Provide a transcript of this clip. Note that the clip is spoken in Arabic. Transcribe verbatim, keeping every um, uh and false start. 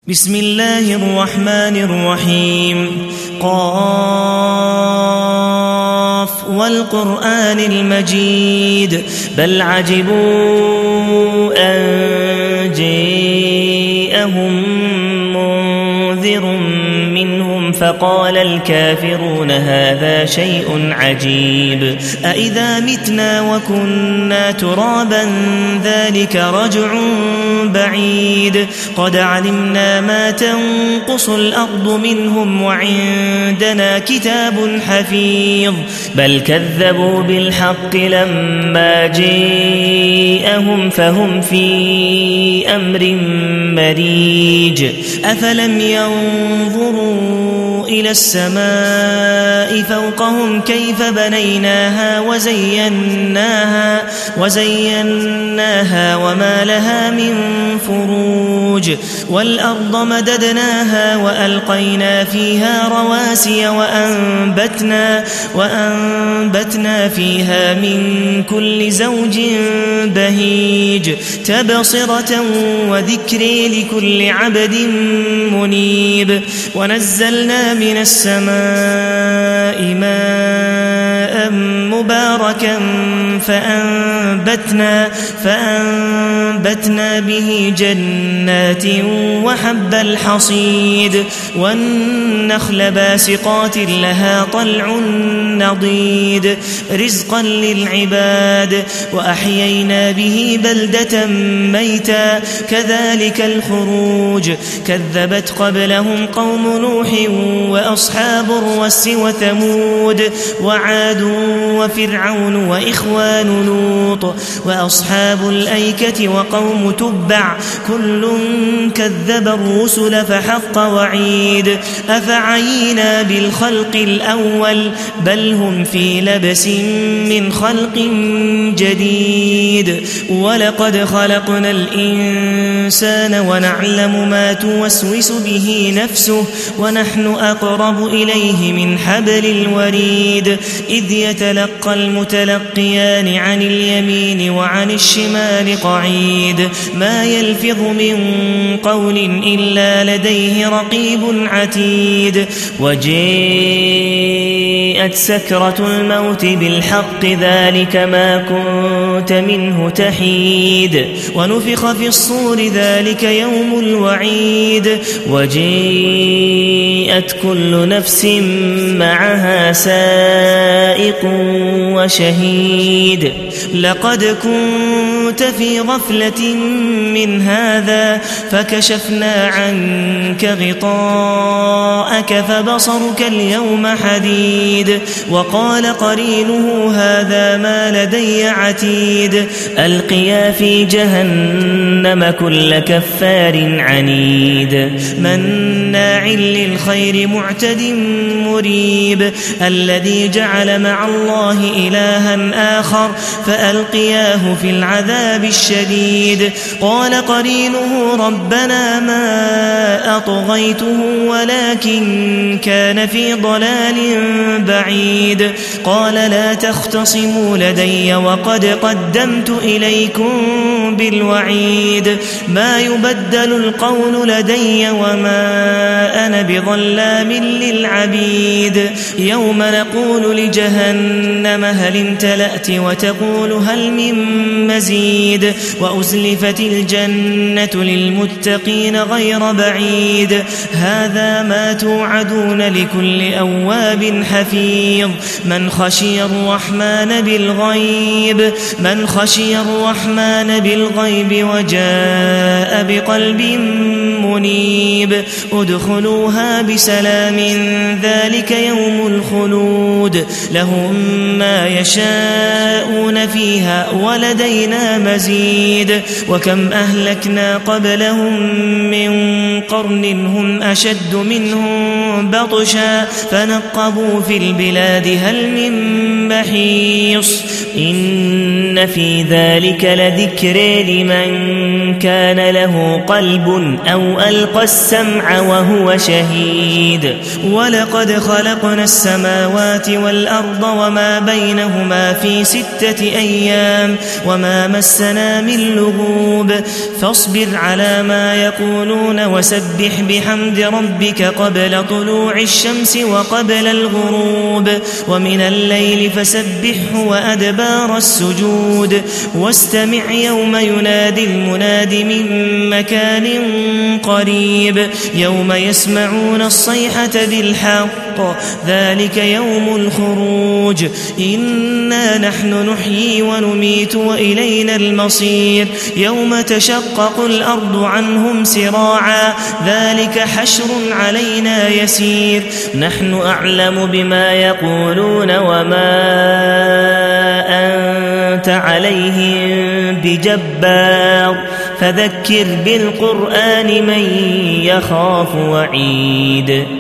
بسم الله الرحمن الرحيم. قاف والقرآن المجيد بل عجبوا أن جاءهم منذر منهم فقال الكافرون هذا شيء عجيب أإذا متنا وكنا ترابا ذلك رجع بعيد قد علمنا ما تنقص الأرض منهم وعندنا كتاب حفيظ بل كذبوا بالحق لما جاءهم فهم في أمر مريج أفلم ينظروا إلى السماء فوقهم كيف بنيناها وزيناها, وزيناها وما لها من فروج والأرض مددناها وألقينا فيها رواسي وأنبتنا, وأنبتنا فيها من كل زوج بهيج تبصرة وذكر لكل عبد منيب ونزلنا من السماء ماء مباركا فأنبتنا, فأنبتنا به جنات وحب الحصيد والنخل باسقات لها طلع نضيد رزقا للعباد وأحيينا به بلدة ميتا كذلك الخروج كذبت قبلهم قوم نوح وأصحاب الرس وثمود وعاد وفرعون وإخوان لوط وأصحاب الأيكة وقوم تبع كل كذب الرسل فحق وعيد أفعينا بالخلق الأول بل هم في لبس من خلق جديد ولقد خلقنا الإنسان ونعلم ما توسوس به نفسه ونحن أقرب إليه من حبل الوريد إذ يتلقى المتلقيان عن اليمين وعن الشمال قعيد ما يلفظ من قول إلا لديه رقيب عتيد وجاءت سكرة الموت بالحق ذلك ما كنت منه تحيد ونفخ في الصور ذلك يوم الوعيد وجاءت كل نفس معها سائق وشهيد لقد كنت في غفلة من هذا فكشفنا عنك غطاءك فبصرك اليوم حديد وقال قرينه هذا ما لدي عتيد ألقيا في جهنم كل كفار عنيد مناع للخير معتد مريب الذي جعل مع الله إلها آخر فألقياه في العذاب الشديد قال قرينه ربنا ما أطغيته ولكن كان في ضلال بعيد قال لا تختصموا لدي وقد قدمت إليكم بالوعيد ما يبدل القول لدي وما أنا بظلام للعبيد يوم نقول لجهنم هل امتلأت وتقول هل من مزيد وأزلفت الجنة للمتقين غير بعيد هذا ما توعدون لكل أواب حفيظ من خشي الرحمن بالغيب من خشي الرحمن بالغيب وجاء بقلب منيب ادخلوها بسلام ذلك يوم الخلود لهم ما يشاءون فيها ولدينا مزيد وكم أهلكنا قبلهم من قرن هم أشد منهم بطشا فنقبوا في البلاد هل من محيص إن في ذلك لذكر لمن كان له قلب أو ألقى السمع وهو شهيد ولقد خلقنا السماوات والأرض وما بينهما في ستة أيام وما مسنا من لغوب فاصبر على ما يقولون وسبح بحمد ربك قبل طلوع الشمس وقبل الغروب ومن الليل فسبحه وأدبار السجود واستمع يوم ينادي المناد من مكان قريب يوم يسمعون الصيحة بالحق ذلك يوم الخروج إنا نحن نحيي ونميت وإلينا المصير يوم تشقق الأرض عنهم سراعا ذلك حشر علينا يسير نحن أعلم بما يقولون وما أنت عليهم بجبار فذكر بالقرآن من يخاف وعيد